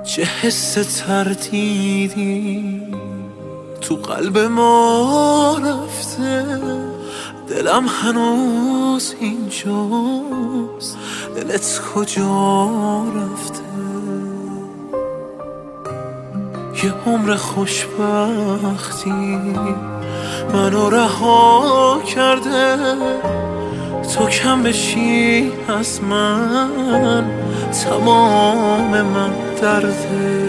چه حس تردیدی تو قلب ما رفته، دلم هنوز اینجاست، دلت کجا رفته؟ یه عمر خوشبختی منو رها کرده، تو کم بشی از من تمام من درده.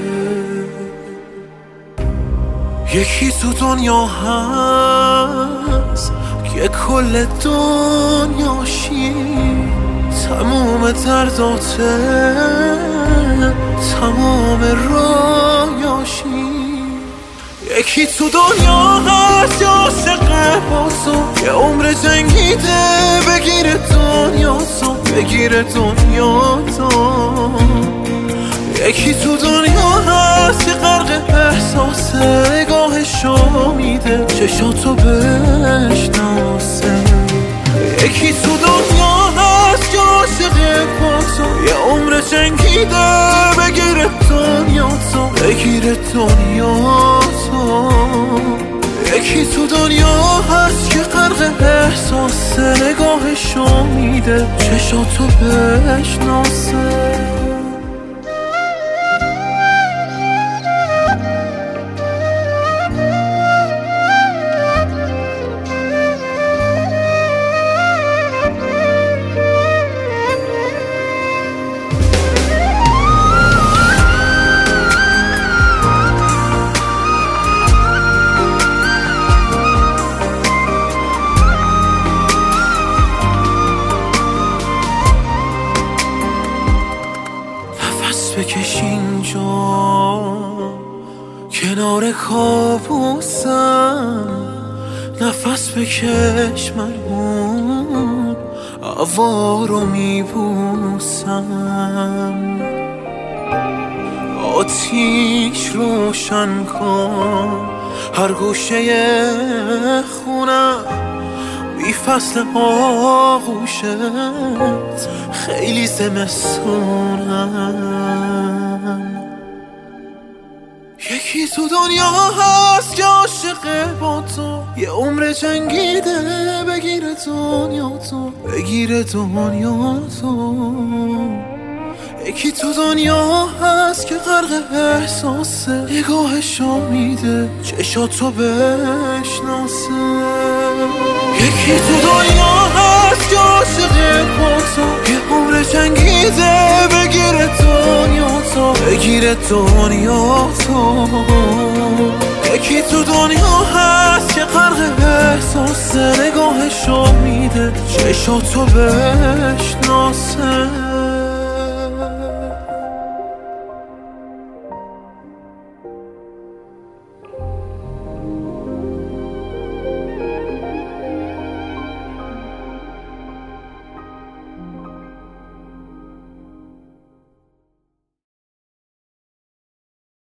یکی تو دنیا هست که کل دنیاشی، تمام درداته تمام رایاشی. یکی تو دنیا هست یا عاشق بازو، یه عمر جنگیده بگیره دنیا تو، بگیره دنیا تو. یکی تو دنیا هست که غرق احساسه، نگاهشو میده چشاتو بشناسه. یکی تو دنیا هست که عاشق بازو، یه عمر جنگیده بگیره دنیا تو، بگیره دنیا تو. یکی تو دنیا هست که غرق احساسه، نگاهشو میده چشاتو بشناسه. بکش اینجا کنار کابوسم، نفس بکش من هوا رو میبوسم. آتیش روشن کن هر گوشه خونم، بی فصل آغوشت خیلی زمستونم. یکی تو دنیا هست که عاشق با تو، یه عمر جنگیده بگیره دنیا تو، بگیره دنیا تو. یکی تو دنیا هست که غرق احساسه، نگاهشو میده چشاتو بشناسه. یکی تو دنیا هست که عاشق با تو، یه عمر جنگیده بگیره دنیا تو، بگیره دنیا تو. یکی تو دنیا هست که غرق احساسه، نگاهشو میده چشاتو بشناسه.